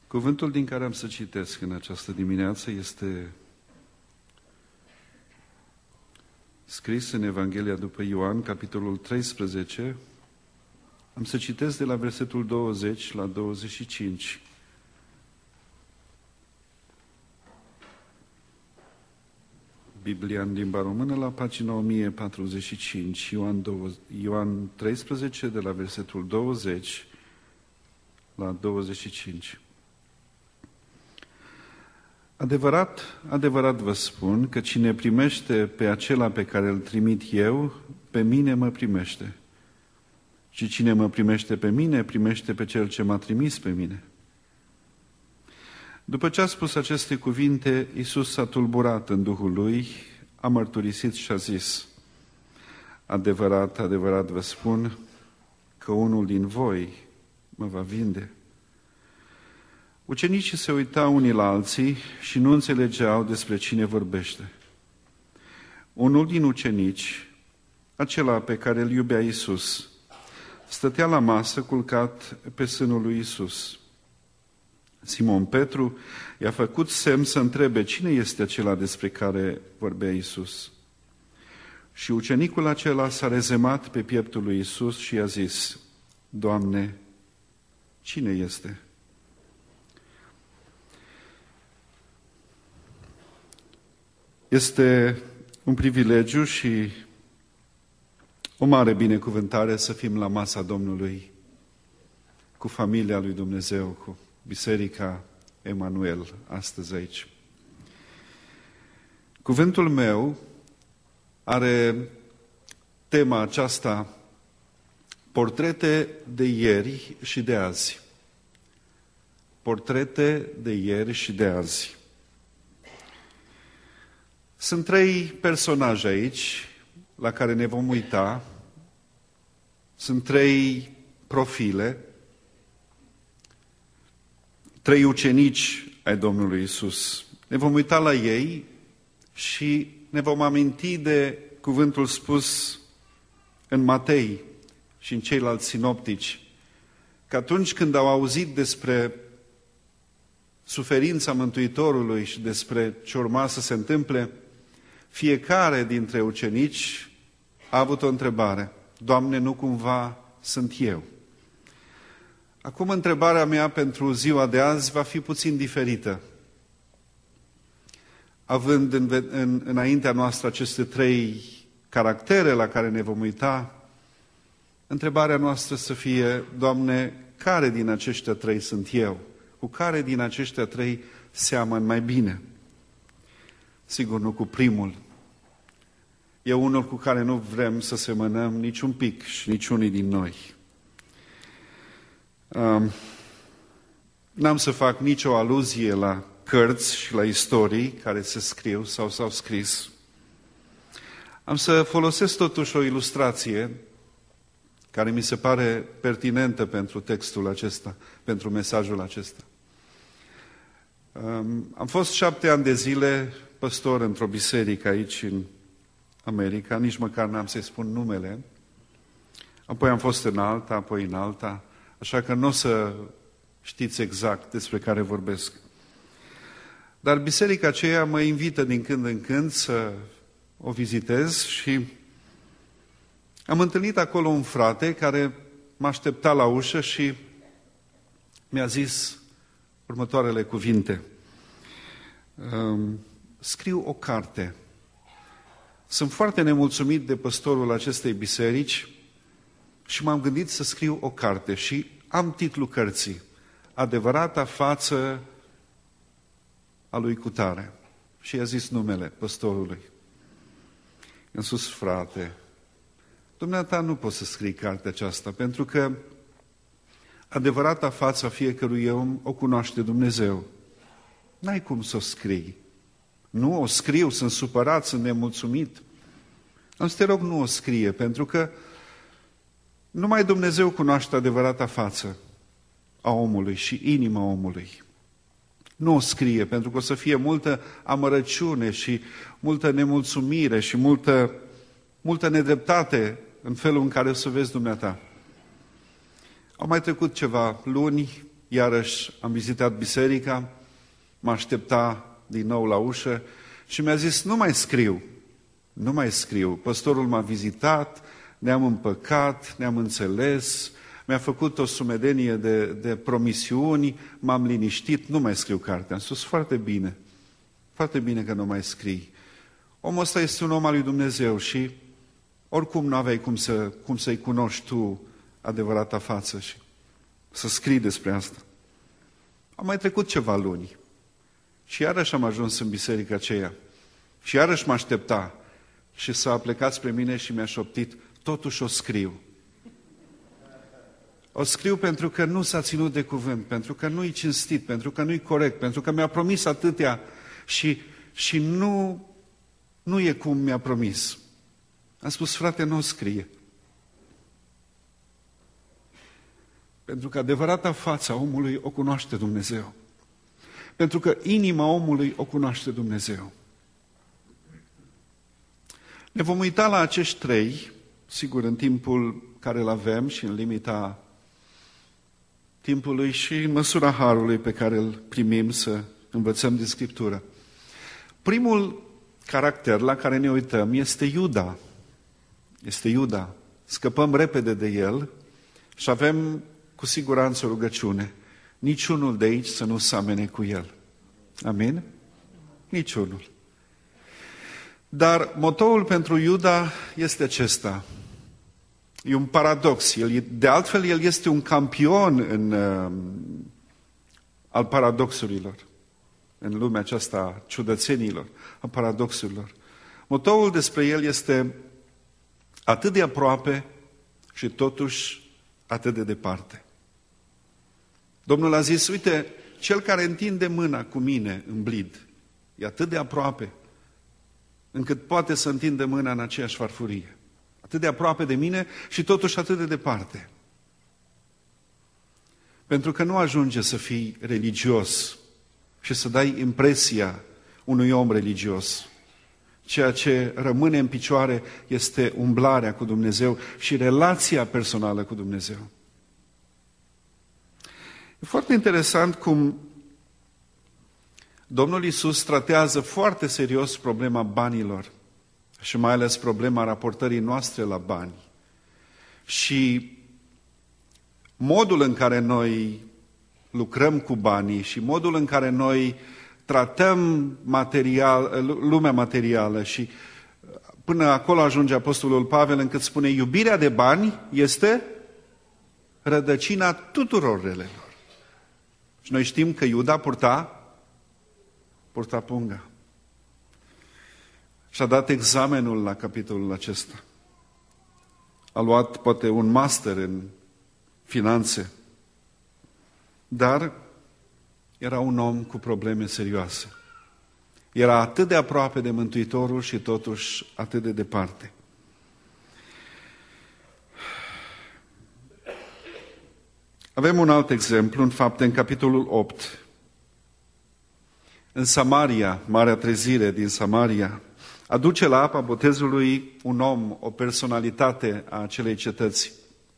Cuvântul din care am să citesc în această dimineață este scris în Evanghelia după Ioan, capitolul 13. Am să citesc de la versetul 20 la 25. Biblia în limba română la pagina 1045, Ioan 13, de la versetul 20 la 25. Adevărat, adevărat vă spun că cine primește pe acela pe care îl trimit eu, pe mine mă primește. Și cine mă primește pe mine, primește pe cel ce m-a trimis pe mine. După ce a spus aceste cuvinte, Iisus s-a tulburat în Duhul lui, a mărturisit și a zis: adevărat, adevărat vă spun că unul din voi mă va vinde. Ucenicii se uitau unii la alții și nu înțelegeau despre cine vorbește. Unul din ucenici, acela pe care îl iubea Iisus, stătea la masă culcat pe sânul lui Iisus. Simon Petru i-a făcut semn să întrebe cine este acela despre care vorbea Iisus. Și ucenicul acela s-a rezemat pe pieptul lui Iisus și i-a zis: Doamne, cine este? Este un privilegiu și o mare binecuvântare să fim la masa Domnului cu familia lui Dumnezeu, cu Biserica Emanuel astăzi aici. Cuvântul meu are tema aceasta: portrete de ieri și de azi. Portrete de ieri și de azi. Sunt trei personaje aici la care ne vom uita. Sunt trei profile, trei ucenici ai Domnului Iisus. Ne vom uita la ei și ne vom aminti de cuvântul spus în Matei și în ceilalți sinoptici, că atunci când au auzit despre suferința Mântuitorului și despre ce urma să se întâmple, fiecare dintre ucenici a avut o întrebare: Doamne, nu cumva sunt eu? Acum întrebarea mea pentru ziua de azi va fi puțin diferită. Având înaintea noastră aceste trei caractere la care ne vom uita, întrebarea noastră să fie: Doamne, care din aceștia trei sunt eu? Cu care din aceștia trei seamăn mai bine? Sigur, nu cu primul. E unul cu care nu vrem să semănăm nici un pic și nici unii din noi. N-am să fac nicio aluzie la cărți și la istorii care se scriu sau s-au scris. Am să folosesc totuși o ilustrație care mi se pare pertinentă pentru textul acesta, pentru mesajul acesta. Am fost 7 ani de zile păstor într-o biserică aici în America, nici măcar n-am să-i spun numele. Apoi am fost în alta, apoi în alta, așa că nu o să știți exact despre care vorbesc. Dar biserica aceea mă invită din când în când să o vizitez și am întâlnit acolo un frate care m-a așteptat la ușă și mi-a zis următoarele cuvinte: scriu o carte. Sunt foarte nemulțumit de păstorul acestei biserici și m-am gândit să scriu o carte și am titlul cărții: Adevărata față a lui cutare. Și i-a zis numele păstorului. I-am spus: frate, dumneata nu poți să scrii cartea aceasta, pentru că adevărata față a fiecărui om o cunoaște Dumnezeu. N-ai cum să o scrii. Nu o scriu, sunt supărat, sunt nemulțumit. Am să te rog, nu o scrie, pentru că numai Dumnezeu cunoaște adevărata față a omului și inima omului. Nu o scrie, pentru că o să fie multă amărăciune și multă nemulțumire și multă nedreptate în felul în care o să vezi dumneata. Au mai trecut ceva luni iarăși am vizitat biserica, mă aștepta din nou la ușă și mi-a zis, nu mai scriu. Păstorul m-a vizitat, ne-am împăcat, ne-am înțeles, mi-a făcut o sumedenie de promisiuni, m-am liniștit, nu mai scriu cartea. Am spus, foarte bine că nu mai scrii. Omul ăsta este un om al lui Dumnezeu și oricum nu aveai cum să-i cunoști tu adevărata față și să scrii despre asta. Am mai trecut ceva luni și iarăși am ajuns în biserica aceea și iarăși mă aștepta și s-a plecat spre mine și mi-a șoptit, totuși o scriu. O scriu pentru că nu s-a ținut de cuvânt, pentru că nu-i cinstit, pentru că nu-i corect, pentru că mi-a promis atâtea și nu e cum mi-a promis. Am spus, frate, nu o scrie. Pentru că adevărata fața omului o cunoaște Dumnezeu. Pentru că inima omului o cunoaște Dumnezeu. Ne vom uita la acești trei, sigur, în timpul care îl avem și în limita timpului și în măsura harului pe care îl primim să învățăm din Scriptură. Primul caracter la care ne uităm este Iuda. Este Iuda. Scăpăm repede de el și avem cu siguranță o rugăciune. Niciunul de aici să nu semene cu el. Amin? Niciunul. Dar motoul pentru Iuda este acesta. E un paradox. De altfel, el este un campion al paradoxurilor. În lumea aceasta ciudățenilor, a paradoxurilor. Motoul despre el este atât de aproape și totuși atât de departe. Domnul a zis, uite, cel care întinde mâna cu mine în blid e atât de aproape încât poate să întinde mâna în aceeași farfurie. Atât de aproape de mine și totuși atât de departe. Pentru că nu ajunge să fii religios și să dai impresia unui om religios. Ceea ce rămâne în picioare este umblarea cu Dumnezeu și relația personală cu Dumnezeu. E foarte interesant cum Domnul Iisus tratează foarte serios problema banilor și mai ales problema raportării noastre la bani. Și modul în care noi lucrăm cu banii și modul în care noi tratăm lumea materială și până acolo ajunge Apostolul Pavel încât spune iubirea de bani este rădăcina tuturor relelor. Și noi știm că Iuda purta punga. Și-a dat examenul la capitolul acesta. A luat poate un master în finanțe, dar era un om cu probleme serioase. Era atât de aproape de Mântuitorul și totuși atât de departe. Avem un alt exemplu, în Fapte, în capitolul 8. În Samaria, Marea Trezire din Samaria, aduce la apa botezului un om, o personalitate a acelei cetăți.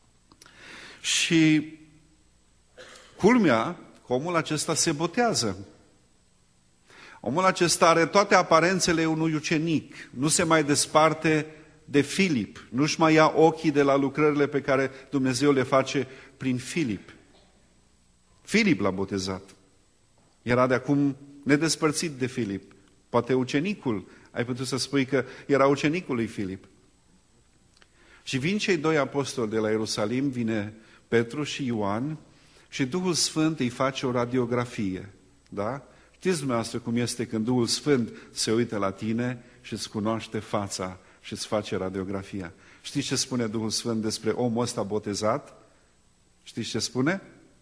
Și culmea, omul acesta se botează. Omul acesta are toate aparențele unui ucenic, nu se mai desparte de Filip, nu-și mai ia ochii de la lucrările pe care Dumnezeu le face prin Filip. Filip l-a botezat. Era de acum nedespărțit de Filip. Poate ucenicul, ai putut să spui că era ucenicul lui Filip. Și vin cei doi apostoli de la Ierusalim, vine Petru și Ioan și Duhul Sfânt îi face o radiografie. Da? Știți dumneavoastră cum este când Duhul Sfânt se uită la tine și îți cunoaște fața și îți face radiografia. Știți ce spune Duhul Sfânt despre omul ăsta botezat? Știți ce spune?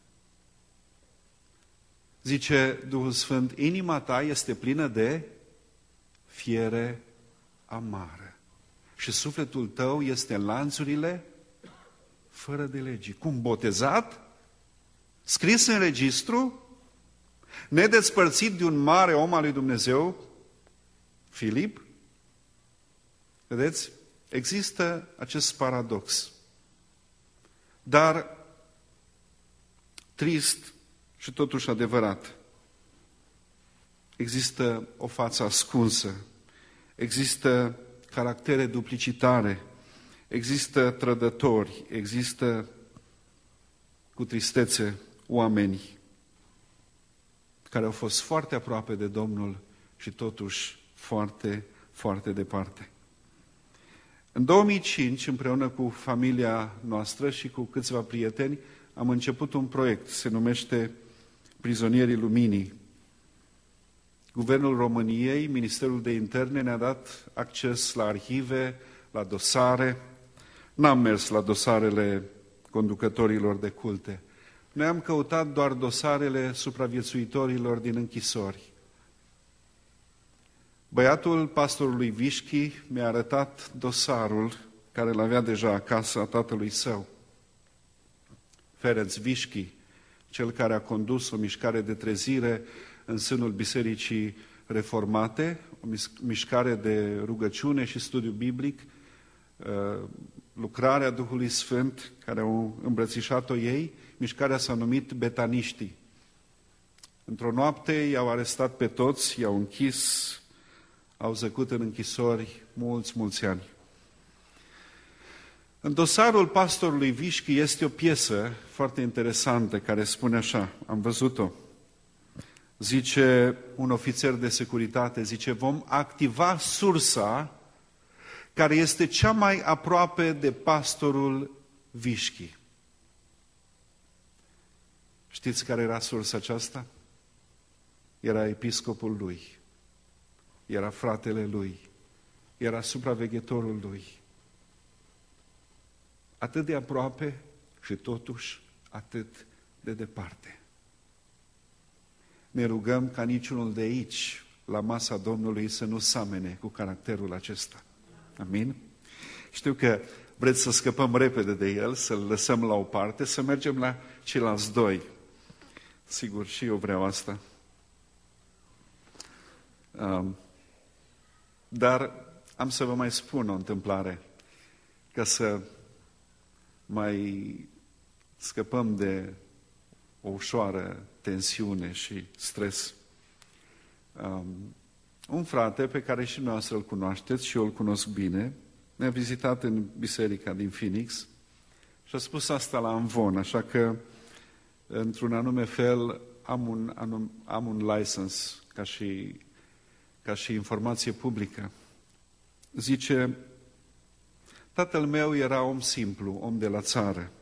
Zice Duhul Sfânt, inima ta este plină de fiere amară și sufletul tău este în lanțurile fără de legii. Cum botezat? Scris în registru? Nedespărțit de un mare om al lui Dumnezeu? Filip? Vedeți? Există acest paradox. Dar, trist, și totuși adevărat. Există o față ascunsă, există caractere duplicitare, există trădători, există cu tristețe oameni care au fost foarte aproape de Domnul și totuși foarte, foarte departe. În 2005, împreună cu familia noastră și cu câțiva prieteni, am început un proiect, se numește Prizonierii Luminii. Guvernul României, Ministerul de Interne ne-a dat acces la arhive, la dosare. N-am mers la dosarele conducătorilor de culte. Noi am căutat doar dosarele supraviețuitorilor din închisori. Băiatul pastorului Vișchi mi-a arătat dosarul care îl avea deja acasă a tatălui său. Ferenc Vișchi, cel care a condus o mișcare de trezire în sânul Bisericii Reformate, o mișcare de rugăciune și studiu biblic, lucrarea Duhului Sfânt, care au îmbrățișat-o ei, mișcarea s-a numit Betaniștii. Într-o noapte i-au arestat pe toți, i-au închis, au zăcut în închisori mulți ani. În dosarul pastorului Vișchi este o piesă foarte interesantă care spune așa, am văzut-o. Zice un ofițer de securitate, zice, vom activa sursa care este cea mai aproape de pastorul Vișchi. Știți care era sursa aceasta? Era episcopul lui, era fratele lui, era supraveghetorul lui. Atât de aproape și totuși atât de departe. Ne rugăm ca niciunul de aici, la masa Domnului, să nu samene cu caracterul acesta. Amin? Știu că vreți să scăpăm repede de el, să-l lăsăm la o parte, să mergem la ceilalți doi. Sigur, și eu vreau asta. Dar am să vă mai spun o întâmplare, ca să mai scăpăm de o ușoară tensiune și stres. Un frate pe care și noastră îl cunoașteți și eu îl cunosc bine, ne-a vizitat în biserica din Phoenix și a spus asta la amvon, așa că într-un anume fel am un license ca și informație publică. Zice, tatăl meu era om simplu, om de la țară.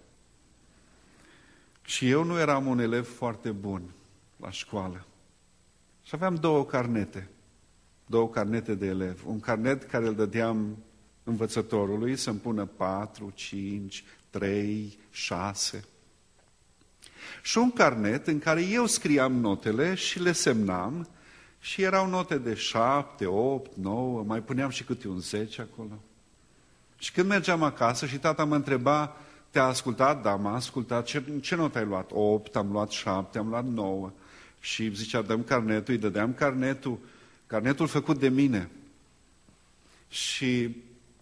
Și eu nu eram un elev foarte bun la școală. Și aveam două carnete de elev. Un carnet care îl dădeam învățătorului să-mi pună 4, 5, 3, 6. Și un carnet în care eu scriam notele și le semnam și erau note de 7, 8, 9, mai puneam și câte un 10 acolo. Și când mergeam acasă și tata mă întreba, te-a ascultat? Da, m-a ascultat. Ce notă ai luat? 8, am luat 7, am luat 9. Și zicea, dăm carnetul, îi dădeam carnetul făcut de mine. Și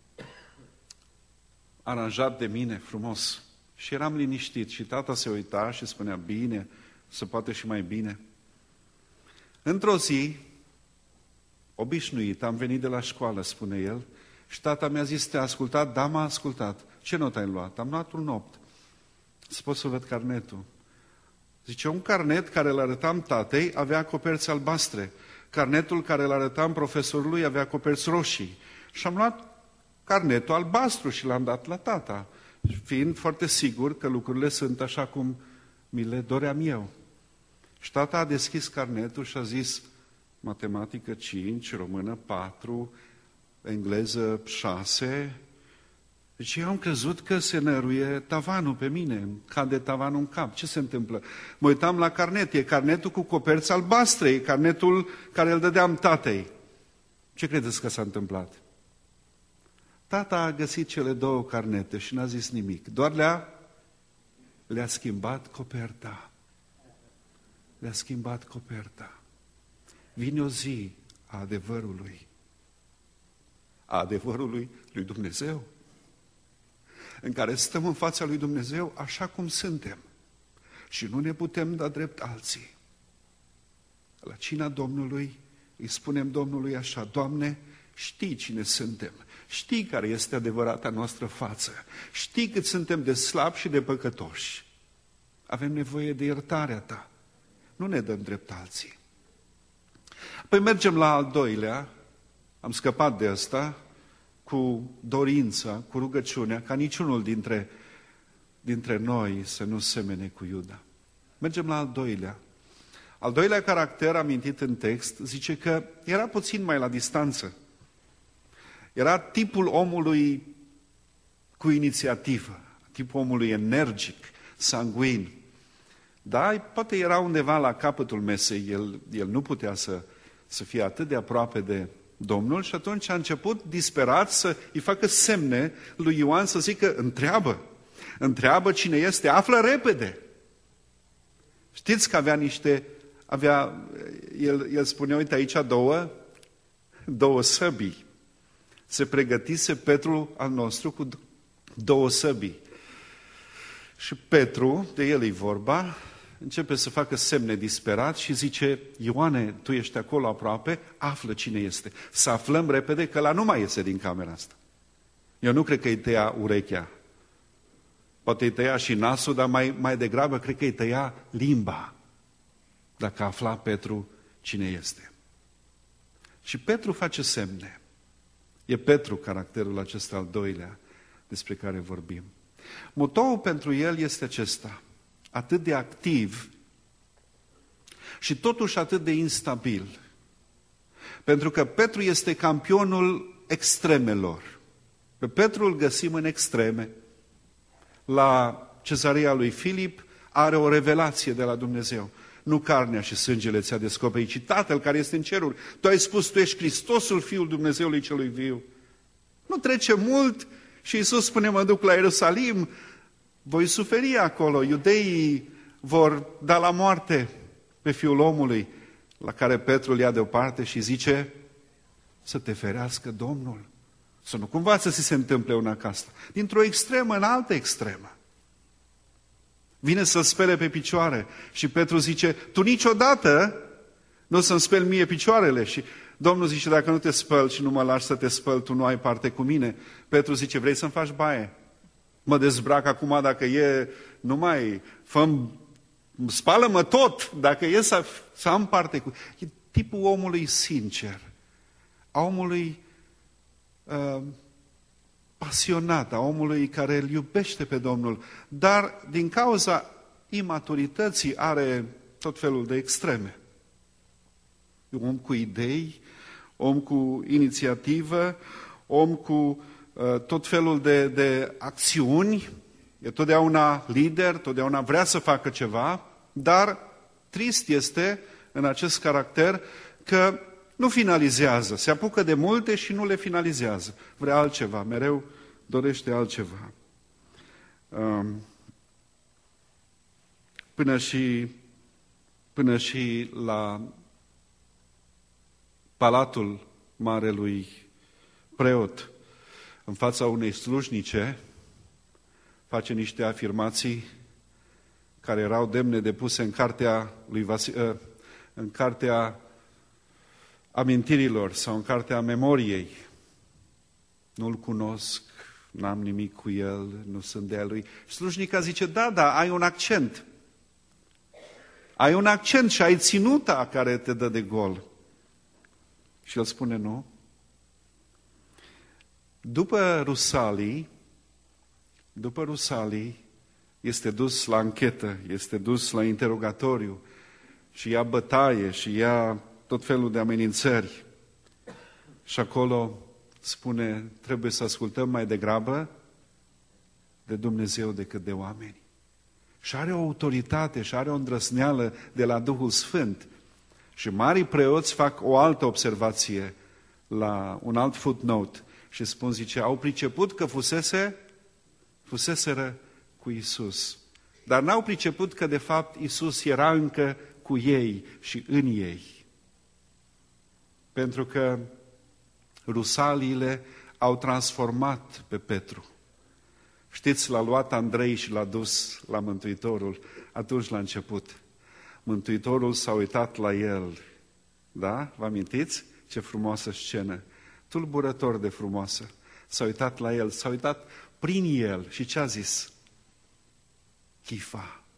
aranjat de mine, frumos. Și eram liniștit și tata se uita și spunea, bine, se poate și mai bine. Într-o zi, obișnuit, am venit de la școală, spune el, și tata mi-a zis, te-a ascultat? Da, m-a ascultat. Ce notă ai luat? Am luat un 8. Să pot să văd carnetul. Zice, un carnet care îl arătam tatei avea coperți albastre. Carnetul care îl arătam profesorului avea coperți roșii. Și am luat carnetul albastru și l-am dat la tata, fiind foarte sigur că lucrurile sunt așa cum mi le doream eu. Și tata a deschis carnetul și a zis, matematică 5, română 4, engleză 6. Deci eu am crezut că se năruie tavanul pe mine, îmi cade tavanul în cap. Ce se întâmplă? Mă uitam la carnet, e carnetul cu coperți albastre, e carnetul care îl dădeam tatei. Ce credeți că s-a întâmplat? Tata a găsit cele două carnete și n-a zis nimic, doar le-a schimbat coperta. Le-a schimbat coperta. Vine o zi a adevărului lui Dumnezeu, în care stăm în fața lui Dumnezeu așa cum suntem. și nu ne putem da drept alții. La cina Domnului îi spunem Domnului așa: Doamne, știi cine suntem, știi care este adevărata noastră față, știi cât suntem de slabi și de păcătoși. Avem nevoie de iertarea Ta. Nu ne dăm drept alții. Păi mergem la al doilea, am scăpat de asta, cu dorința, cu rugăciunea, ca niciunul dintre noi să nu semene cu Iuda. Mergem la al doilea. Al doilea caracter amintit în text zice că era puțin mai la distanță. Era tipul omului cu inițiativă, tipul omului energic, sanguin. Da, poate era undeva la capătul mesei, el nu putea să fie atât de aproape de Domnul și atunci a început disperat să îi facă semne lui Ioan să zică: întreabă cine este, află repede. Știți că el spunea, uite aici două săbii. Se pregătise Petru al nostru cu 2 săbii. Și Petru, de el e vorba, începe să facă semne disperat și zice: Ioane, tu ești acolo aproape, află cine este. Să aflăm repede că ăla nu mai iese din camera asta. Eu nu cred că îi tăia urechea. Poate îi tăia și nasul, dar mai degrabă cred că îi tăia limba, dacă afla Petru cine este. Și Petru face semne. E Petru caracterul acesta al doilea despre care vorbim. Motoul pentru el este acesta: atât de activ și totuși atât de instabil. Pentru că Petru este campionul extremelor. Pe Petru îl găsim în extreme. La Cezarea lui Filip are o revelație de la Dumnezeu. Nu carnea și sângele ți-a descoperit, ci Tatăl care este în ceruri. Tu ai spus, tu ești Hristosul, Fiul Dumnezeului celui viu. Nu trece mult și Iisus spune: mă duc la Ierusalim, voi suferi acolo, iudeii vor da la moarte pe Fiul omului, la care Petru îl ia deoparte și zice: să te ferească Domnul. Să nu cumva să se întâmple una ca asta. Dintr-o extremă în altă extremă. Vine să-l spele pe picioare și Petru zice: tu niciodată nu o să-mi speli mie picioarele. Și Domnul zice: dacă nu te spăl și nu mă lași să te spăl, tu nu ai parte cu mine. Petru zice: vrei să-mi faci baie? Mă dezbrac acum, dacă e, nu mai, spală-mă tot, dacă e să am parte cu... E tipul omului sincer, a omului pasionat, a omului care îl iubește pe Domnul, dar din cauza imaturității are tot felul de extreme. Om cu idei, om cu inițiativă, om cu tot felul de acțiuni, e totdeauna lider, totdeauna vrea să facă ceva, dar trist este în acest caracter că nu finalizează, se apucă de multe și nu le finalizează. Vrea altceva, mereu dorește altceva. Până și la palatul marelui preot, în fața unei slujnice, face niște afirmații care erau demne de puse în cartea în cartea amintirilor sau în cartea memoriei. Nu-l cunosc, n-am nimic cu el, nu sunt de-a lui. Slujnica zice: da, ai un accent. Ai un accent și ai ținuta care te dă de gol. Și el spune: nu. După Rusalii, este dus la anchetă, este dus la interogatoriu și ia bătaie și ia tot felul de amenințări. Și acolo spune: trebuie să ascultăm mai degrabă de Dumnezeu decât de oameni. Și are o autoritate și are o îndrăzneală de la Duhul Sfânt. Și marii preoți fac o altă observație la un alt footnote și spun, zice, au priceput că fuseseră cu Iisus. Dar n-au priceput că de fapt Iisus era încă cu ei și în ei. Pentru că rusaliile au transformat pe Petru. Știți, l-a luat Andrei și l-a dus la Mântuitorul, atunci la început. Mântuitorul s-a uitat la el, da? Vă amintiți? Ce frumoasă scenă, tulburător de frumoasă. S-a uitat la el, s-a uitat prin el și ce a zis? Chifa,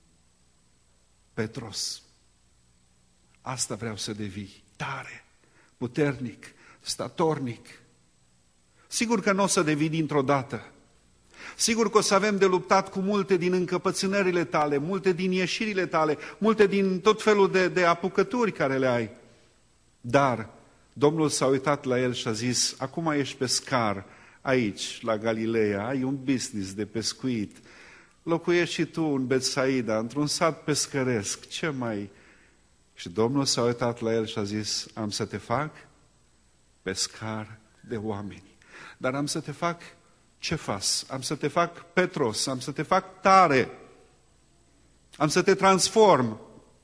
Petros, asta vreau să devii, tare, puternic, statornic. Sigur că nu o să devii dintr-o dată. Sigur că o să avem de luptat cu multe din încăpățânările tale, multe din ieșirile tale, multe din tot felul de apucături care le ai. Dar Domnul s-a uitat la el și a zis, acum ești pescar aici, la Galileea, ai un business de pescuit, locuiești și tu în Betsaida, într-un sat pescăresc, ce mai... Și Domnul s-a uitat la el și a zis, am să te fac pescar de oameni, dar am să te fac Cefas, am să te fac Petros, am să te fac tare, am să te transform.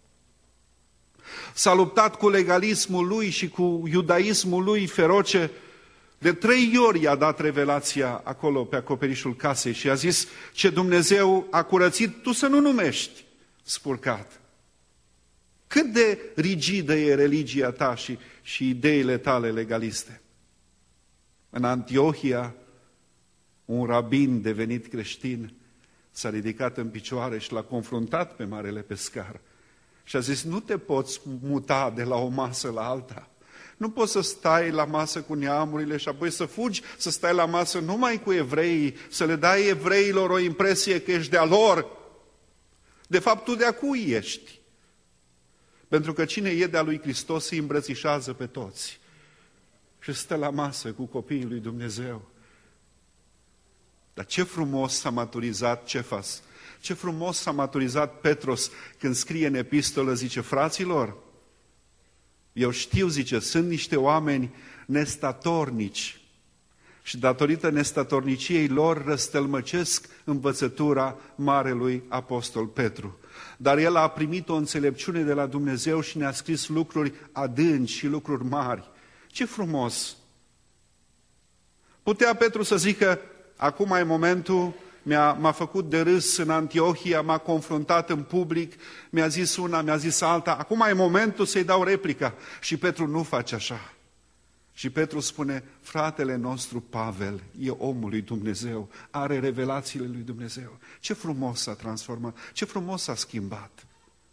S-a luptat cu legalismul lui și cu iudaismul lui feroce. De 3 ori i-a dat revelația acolo pe acoperișul casei și a zis, ce Dumnezeu a curățit, tu să nu numești spurcat. Cât de rigidă e religia ta și ideile tale legaliste. În Antiohia, un rabin devenit creștin s-a ridicat în picioare și l-a confruntat pe marele pescar. Și a zis, nu te poți muta de la o masă la alta. Nu poți să stai la masă cu neamurile și apoi să fugi, să stai la masă numai cu evreii, să le dai evreilor o impresie că ești de-a lor. De fapt, tu de-a cui ești? Pentru că cine e de-a lui Hristos îi îmbrățișează pe toți și stă la masă cu copiii lui Dumnezeu. Dar ce frumos s-a maturizat Cefas, ce frumos s-a maturizat Petros când scrie în epistolă, zice, fraților, eu știu, zice, sunt niște oameni nestatornici și datorită nestatorniciei lor răstălmăcesc învățătura marelui apostol Petru. Dar el a primit o înțelepciune de la Dumnezeu și ne-a scris lucruri adânci și lucruri mari. Ce frumos! Putea Petru să zică, acum e momentul, m-a făcut de râs în Antiohia, m-a confruntat în public, mi-a zis una, mi-a zis alta, acum e momentul să-i dau replica. Și Petru nu face așa. Și Petru spune, fratele nostru Pavel e omul lui Dumnezeu, are revelațiile lui Dumnezeu. Ce frumos s-a transformat, ce frumos s-a schimbat.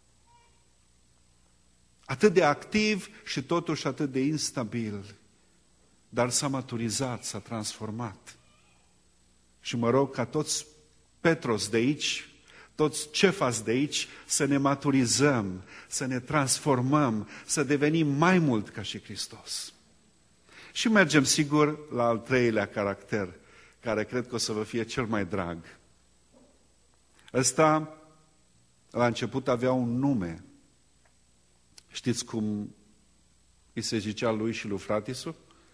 Atât de activ și totuși atât de instabil, dar s-a maturizat, s-a transformat. Și mă rog ca toți Petros de aici, toți Cefas de aici, să ne maturizăm, să ne transformăm, să devenim mai mult ca și Hristos. Și mergem sigur la al treilea caracter, care cred că o să vă fie cel mai drag. Ăsta, la început, avea un nume. Știți cum îi se zicea lui și lui fratisul?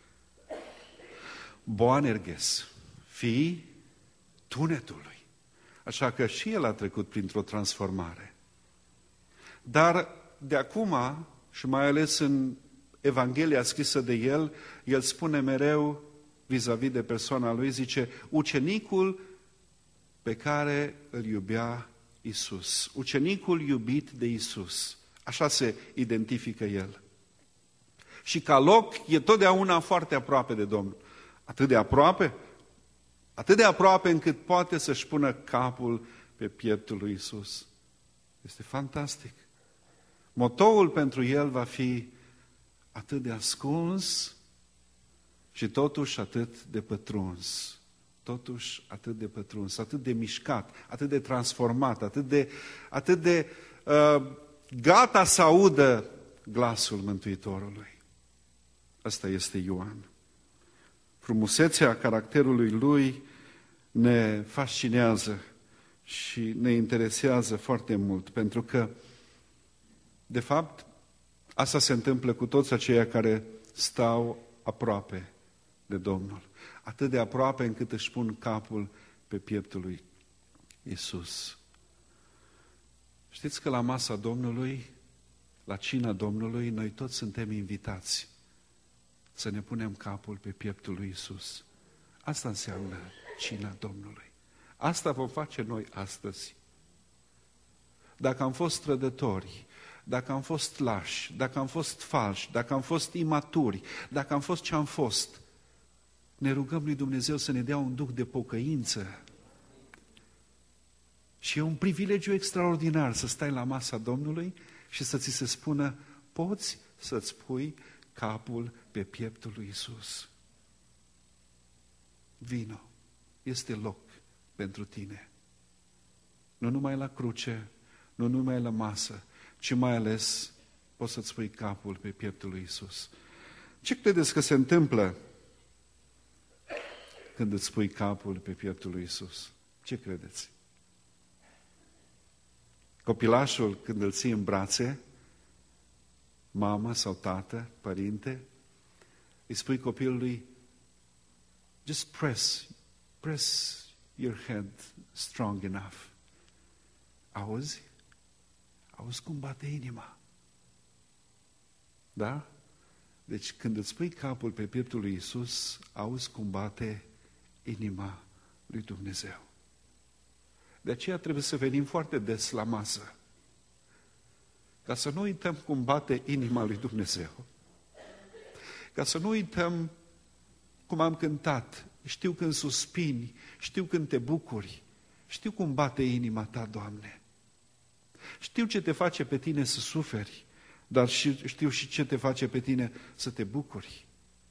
Boanerges, fiii tunetului. Așa că și el a trecut printr-o transformare. Dar de acum, și mai ales în Evanghelia scrisă de el spune mereu, vis-a-vis de persoana lui, zice, ucenicul pe care îl iubea Iisus. Ucenicul iubit de Iisus. Așa se identifică el. Și ca loc e totdeauna foarte aproape de Domnul. Atât de aproape încât poate să-și pună capul pe pieptul lui Iisus. Este fantastic. Motoul pentru el va fi atât de ascuns și totuși atât de pătruns. Totuși atât de pătruns, atât de mișcat, atât de transformat, atât de gata să audă glasul Mântuitorului. Asta este Ioan. Frumusețea caracterului lui ne fascinează și ne interesează foarte mult, pentru că, de fapt, asta se întâmplă cu toți aceia care stau aproape de Domnul. Atât de aproape încât își pun capul pe pieptul lui Iisus. Știți că la masa Domnului, la cina Domnului, noi toți suntem invitați să ne punem capul pe pieptul lui Iisus. Asta înseamnă cina Domnului. Asta vom face noi astăzi. Dacă am fost trădători, dacă am fost lași, dacă am fost falși, dacă am fost imaturi, dacă am fost ce am fost, ne rugăm lui Dumnezeu să ne dea un duh de pocăință. Și e un privilegiu extraordinar să stai la masa Domnului și să ți se spună, poți să-ți pui capul pe pieptul lui Iisus. Vino, este loc pentru tine. Nu numai la cruce, nu numai la masă, ci mai ales poți să-ți pui capul pe pieptul lui Iisus. Ce credeți că se întâmplă când îți pui capul pe pieptul lui Iisus? Ce credeți? Copilașul, când îl ții în brațe, mamă sau tată, părinte, îi spui copilului, just press your head strong enough. Auzi? Auzi cum bate inima. Da? Deci când îți pui capul pe pieptul lui Iisus, auzi cum bate inima lui Dumnezeu. De aceea trebuie să venim foarte des la masă, ca să nu uităm cum bate inima lui Dumnezeu. Ca să nu uităm cum am cântat. Știu când suspini, știu când te bucuri, știu cum bate inima ta, Doamne. Știu ce te face pe tine să suferi, dar știu și ce te face pe tine să te bucuri.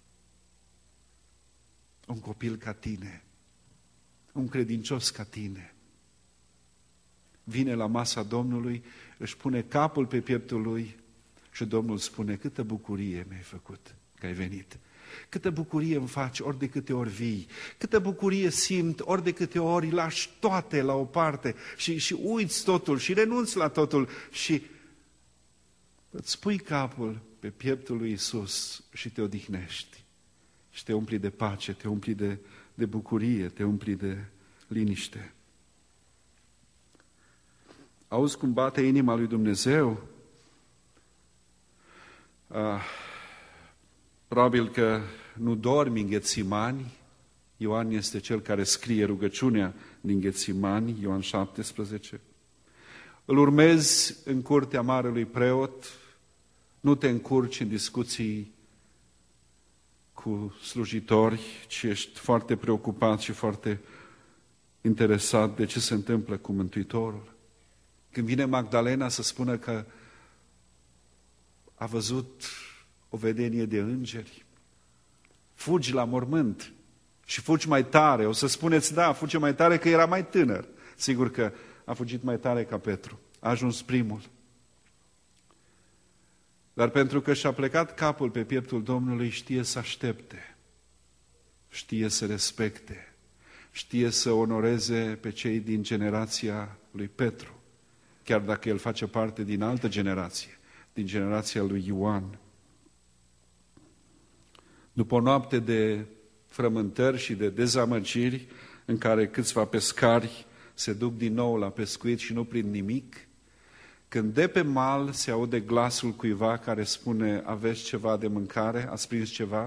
Un copil ca tine, un credincios ca tine, vine la masa Domnului, își pune capul pe pieptul lui și Domnul spune, câtă bucurie mi-ai făcut că ai venit. Câtă bucurie îmi faci ori de câte ori vii, câtă bucurie simt ori de câte ori lași toate la o parte și uiți totul și renunți la totul și îți pui capul pe pieptul lui Iisus și te odihnești și te umpli de pace, te umpli de bucurie, te umpli de liniște. Auzi cum bate inima lui Dumnezeu? Probabil că nu dormi în Ghetsimani. Ioan este cel care scrie rugăciunea din Ghetsimani, Ioan 17. Îl urmezi în curtea marelui preot, nu te încurci în discuții cu slujitori, ci ești foarte preocupat și foarte interesat de ce se întâmplă cu Mântuitorul. Când vine Magdalena să spună că a văzut o vedenie de îngeri, fugi la mormânt și fugi mai tare. O să spuneți, da, fuge mai tare că era mai tânăr. Sigur că a fugit mai tare ca Petru. A ajuns primul. Dar pentru că și-a plecat capul pe pieptul Domnului, știe să aștepte, știe să respecte, știe să onoreze pe cei din generația lui Petru, chiar dacă el face parte din altă generație, din generația lui Ioan. După o noapte de frământări și de dezamăgiri, în care câțiva pescari se duc din nou la pescuit și nu prind nimic, când de pe mal se aude glasul cuiva care spune, aveți ceva de mâncare? Ați prins ceva?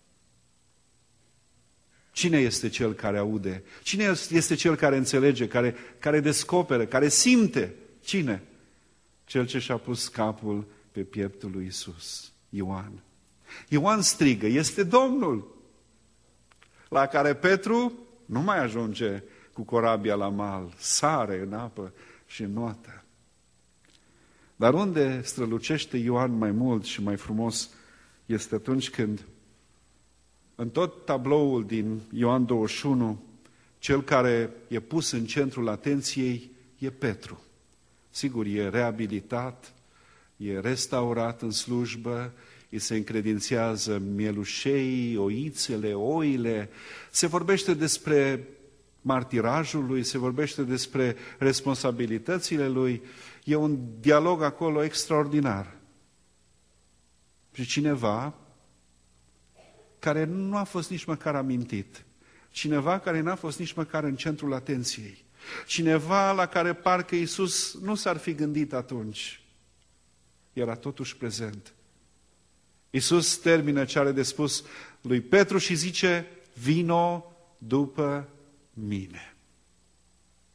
Cine este cel care aude? Cine este cel care înțelege, care descoperă, care simte? Cine? Cel ce și-a pus capul pe pieptul lui Iisus, Ioan. Ioan strigă, este Domnul! La care Petru nu mai ajunge cu corabia la mal, sare în apă și înnoată. Dar unde strălucește Ioan mai mult și mai frumos este atunci când în tot tabloul din Ioan 21, cel care e pus în centrul atenției e Petru. Sigur, e reabilitat, e restaurat în slujbă, îi se încredințează mielușei, oițele, oile, se vorbește despre martirajul lui, se vorbește despre responsabilitățile lui, e un dialog acolo extraordinar. Și cineva care nu a fost nici măcar amintit, cineva care n-a fost nici măcar în centrul atenției, cineva la care parcă Iisus nu s-ar fi gândit atunci, era totuși prezent. Iisus termină ce are de spus lui Petru și zice, vino după mine.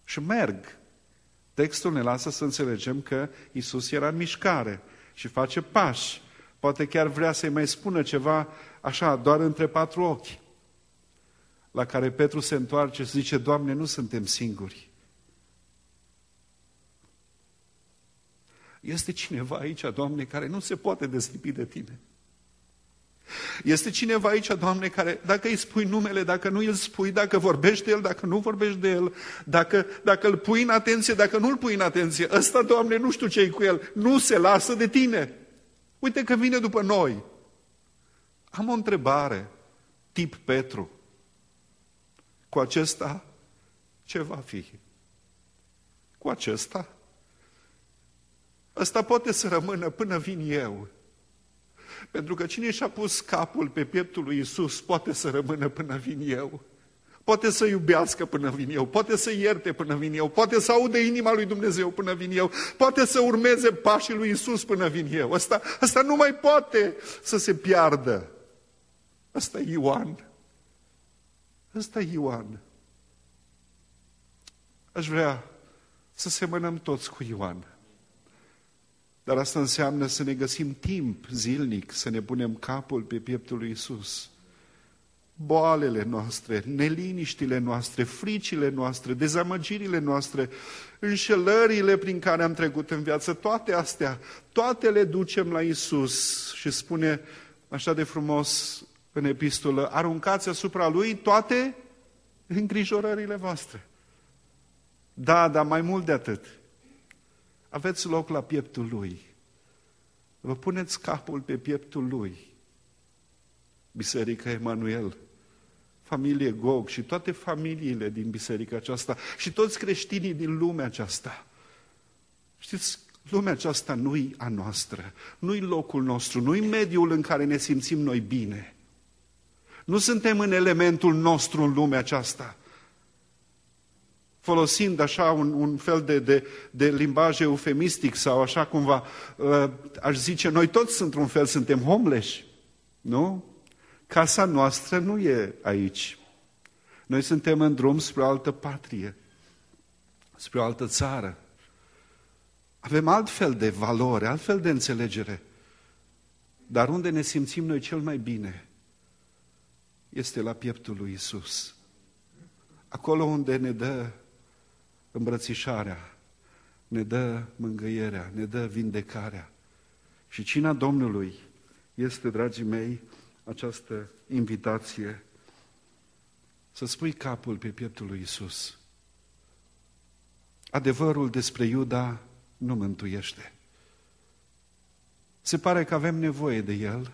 Și merg. Textul ne lasă să înțelegem că Iisus era în mișcare și face pași. Poate chiar vrea să-i mai spună ceva așa, doar între 4 ochi. La care Petru se întoarce și zice, Doamne, nu suntem singuri. Este cineva aici, Doamne, care nu se poate deslipi de Tine. Este cineva aici, Doamne, care dacă îi spui numele, dacă nu îl spui, dacă vorbești de el, dacă nu vorbești de el, dacă îl pui în atenție, dacă nu îl pui în atenție, ăsta, Doamne, nu știu ce-i cu el, nu se lasă de Tine. Uite că vine după noi. Am o întrebare, tip Petru. Cu acesta, ce va fi? Cu acesta? Ăsta poate să rămână până vin eu. Pentru că cine și-a pus capul pe pieptul lui Iisus poate să rămână până vin eu. Poate să iubească până vin eu, poate să ierte până vin eu, poate să audă inima lui Dumnezeu până vin eu, poate să urmeze pașii lui Iisus până vin eu. Asta nu mai poate să se piardă. Ăsta e Ioan. Ăsta e Ioan. Aș vrea să semănăm toți cu Ioan. Dar asta înseamnă să ne găsim timp zilnic, să ne punem capul pe pieptul lui Iisus. Boalele noastre, neliniștile noastre, fricile noastre, dezamăgirile noastre, înșelările prin care am trecut în viață, toate astea, toate le ducem la Iisus și spune așa de frumos în epistolă, aruncați asupra Lui toate îngrijorările voastre. Da, dar mai mult de atât. Aveți loc la pieptul Lui. Vă puneți capul pe pieptul Lui. Biserica Emanuel, familie Gog și toate familiile din biserica aceasta și toți creștinii din lumea aceasta. Știți, lumea aceasta nu-i a noastră, nu-i locul nostru, nu-i mediul în care ne simțim noi bine. Nu suntem în elementul nostru în lumea aceasta. Folosind așa un fel de limbaj eufemistic sau așa cumva, aș zice, noi toți într-un fel suntem homeless, nu? Casa noastră nu e aici. Noi suntem în drum spre o altă patrie, spre o altă țară. Avem altfel de valori, altfel de înțelegere. Dar unde ne simțim noi cel mai bine este la pieptul lui Iisus. Acolo unde ne dă îmbrățișarea, ne dă mângâierea, ne dă vindecarea. Și cina Domnului este, dragii mei, această invitație să spui capul pe pieptul lui Iisus. Adevărul despre Iuda nu mântuiește. Se pare că avem nevoie de el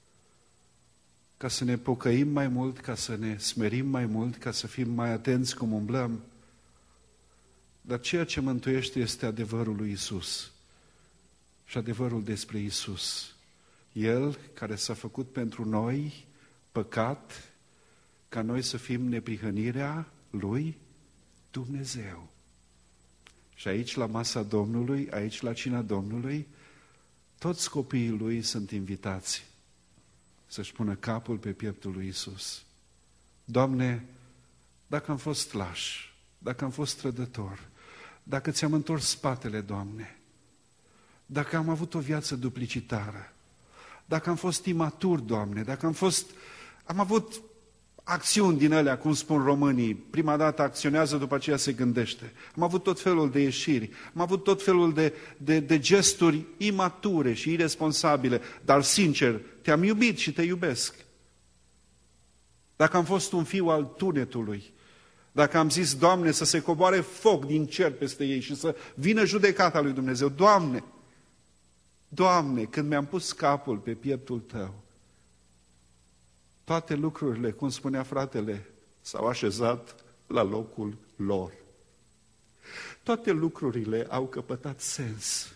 ca să ne pocăim mai mult, ca să ne smerim mai mult, ca să fim mai atenți cum umblăm. Dar ceea ce mântuiește este adevărul lui Iisus și adevărul despre Iisus. El care s-a făcut pentru noi păcat, ca noi să fim neprihănirea lui Dumnezeu. Și aici la masa Domnului, aici la cina Domnului, toți copiii lui sunt invitați să-și pună capul pe pieptul lui Iisus. Doamne, dacă am fost laș, dacă am fost trădător, dacă ți-am întors spatele, Doamne, dacă am avut o viață duplicitară, dacă am fost imatur, Doamne, dacă am avut acțiuni din alea, cum spun românii, prima dată acționează, după aceea se gândește. Am avut tot felul de ieșiri, am avut tot felul de gesturi imature și irresponsabile, dar sincer, te-am iubit și te iubesc. Dacă am fost un fiu al tunetului, dacă am zis, Doamne, să se coboare foc din cer peste ei și să vină judecata lui Dumnezeu, Doamne, Doamne, când mi-am pus capul pe pieptul Tău, toate lucrurile, cum spunea fratele, s-au așezat la locul lor. Toate lucrurile au căpătat sens.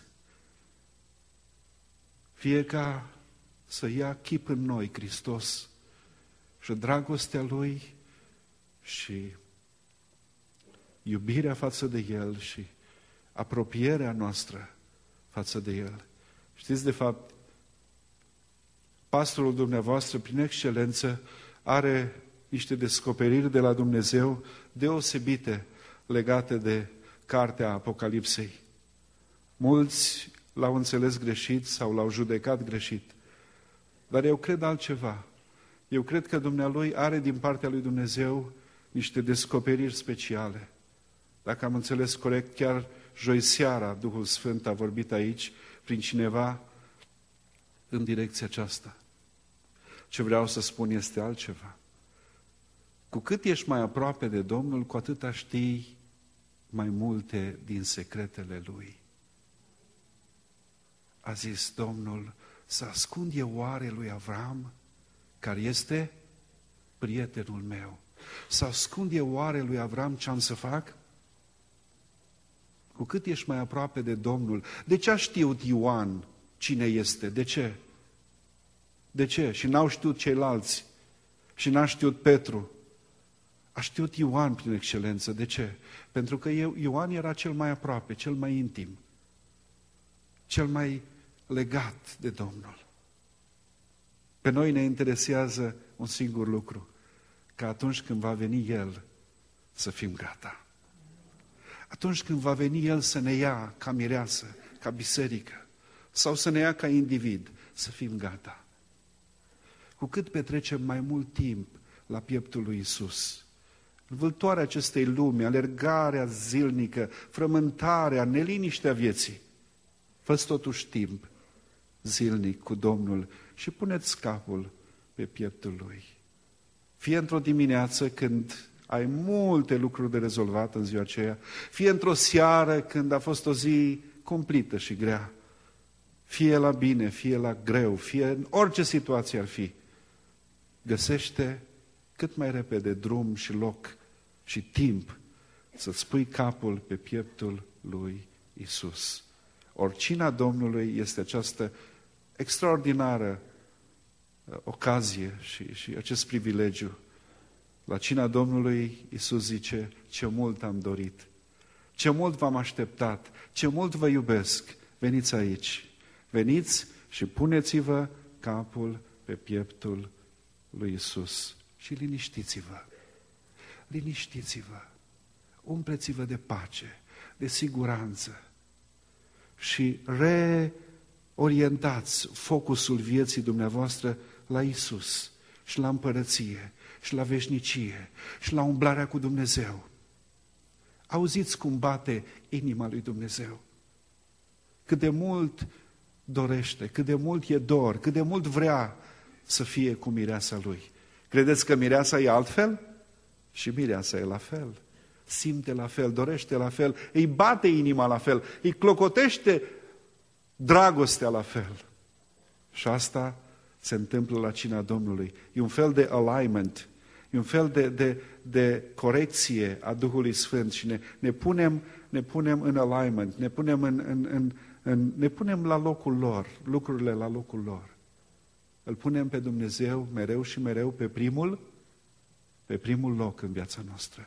Fie ca să ia chip în noi Hristos și dragostea Lui și iubirea față de El și apropierea noastră față de El. Știți, de fapt, pastorul dumneavoastră, prin excelență, are niște descoperiri de la Dumnezeu deosebite legate de cartea Apocalipsei. Mulți l-au înțeles greșit sau l-au judecat greșit. Dar eu cred altceva. Eu cred că Dumnealui are din partea lui Dumnezeu niște descoperiri speciale. Dacă am înțeles corect, chiar joi seara Duhul Sfânt a vorbit aici prin cineva în direcția aceasta. Ce vreau să spun este altceva. Cu cât ești mai aproape de Domnul, cu atât știi mai multe din secretele Lui. A zis Domnul, să ascund eu oare lui Avram, care este prietenul meu? Să ascund eu oare lui Avram ce am să fac? Cu cât ești mai aproape de Domnul, de ce a știut Ioan cine este? De ce? De ce? Și n-au știut ceilalți. Și n-a știut Petru. A știut Ioan prin excelență. De ce? Pentru că Ioan era cel mai aproape, cel mai intim, cel mai legat de Domnul. Pe noi ne interesează un singur lucru, că atunci când va veni El, să fim gata. Atunci când va veni El să ne ia ca mireasă, ca biserică, sau să ne ia ca individ, să fim gata. Cu cât petrecem mai mult timp la pieptul lui Iisus, învâltoarea acestei lumi, alergarea zilnică, frământarea, neliniștea vieții, fă-ți totuși timp zilnic cu Domnul și puneți capul pe pieptul Lui. Fie într-o dimineață când ai multe lucruri de rezolvat în ziua aceea, fie într-o seară când a fost o zi cumplită și grea, fie la bine, fie la greu, fie în orice situație ar fi, găsește cât mai repede drum și loc și timp să-ți pui capul pe pieptul lui Iisus. Cina Domnului este această extraordinară ocazie și acest privilegiu. La cina Domnului Iisus zice, ce mult am dorit, ce mult v-am așteptat, ce mult vă iubesc, veniți aici, veniți și puneți-vă capul pe pieptul lui Iisus și liniștiți-vă, liniștiți-vă, umpleți-vă de pace, de siguranță și reorientați focusul vieții dumneavoastră la Iisus și la împărăție și la veșnicie și la umblarea cu Dumnezeu. Auziți cum bate inima lui Dumnezeu. Cât de mult dorește, cât de mult e dor, cât de mult vrea să fie cu mireasa Lui. Credeți că mireasa e altfel? Și mireasa e la fel. Simte la fel, dorește la fel, îi bate inima la fel, îi clocotește dragostea la fel. Și asta se întâmplă la cina Domnului. E un fel de alignment, e un fel de corecție a Duhului Sfânt și ne punem în alignment, ne punem la locul lor, lucrurile la locul lor. Îl punem pe Dumnezeu mereu și mereu pe primul loc în viața noastră.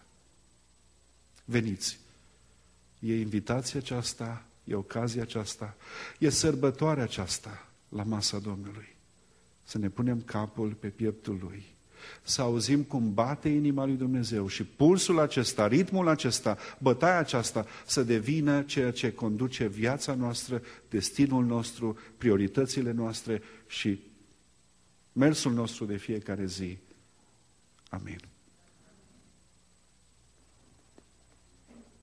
Veniți! E invitația aceasta, e ocazia aceasta, e sărbătoarea aceasta la masa Domnului. Să ne punem capul pe pieptul Lui, să auzim cum bate inima lui Dumnezeu și pulsul acesta, ritmul acesta, bătaia aceasta să devină ceea ce conduce viața noastră, destinul nostru, prioritățile noastre și mersul nostru de fiecare zi. Amin.